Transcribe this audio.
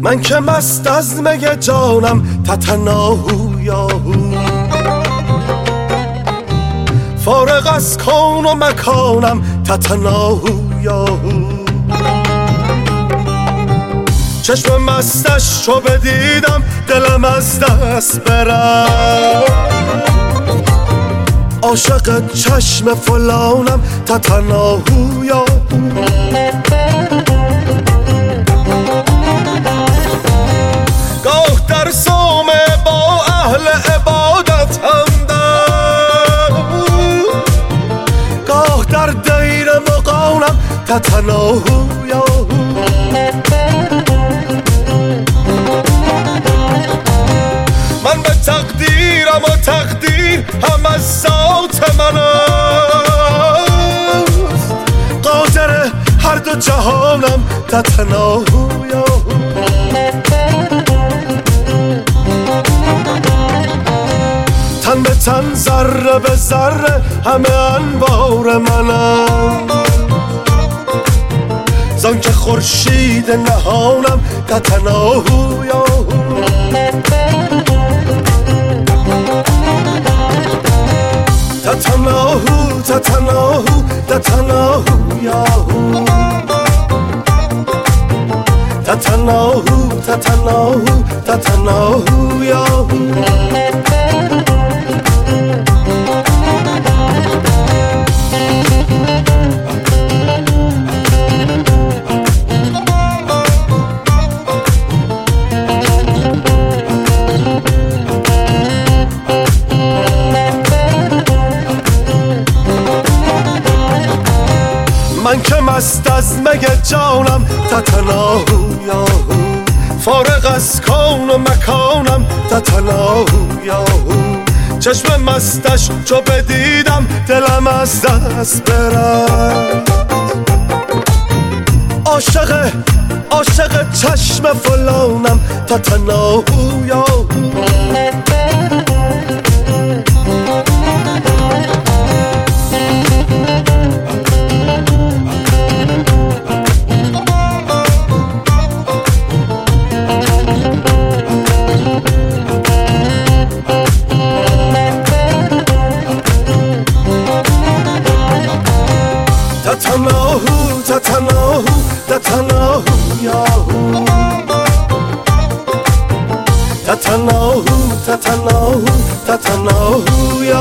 من که مست از می جانم تتناهو یاهو، فارغ از کون و مکانم تتناهو یاهو. چشم مستش چو بدیدم دلم از دست برم، عاشق چشم فلانم تتناهو یاهو. گاه در صومعه با اهل عبادت همدم، گاه در دیر مغانم تتناهو یاهو. من به تقدیرم و تقدیر هم از ذات من است، قادر هر دو جهانم تتناهو یاهو. تن به تن ذره به ذره همه انوار منم، زان که خورشید نهانم تتناهو یاهو. تتناهو تتناهو تتناهو یاهو، تتناهو تتناهو تتناهو یاهو. من که مست از می جانم تتناهو یاهو، فارغ از کون و مکانم تتناهو یاهو. چشم مستش چو بدیدم دلم از دست برم، عاشق چشم فلانم تتناهو یاهو. تتناهو تتناهو تتناهو یاهو، تتناهو تتناهو تتناهو یاهو.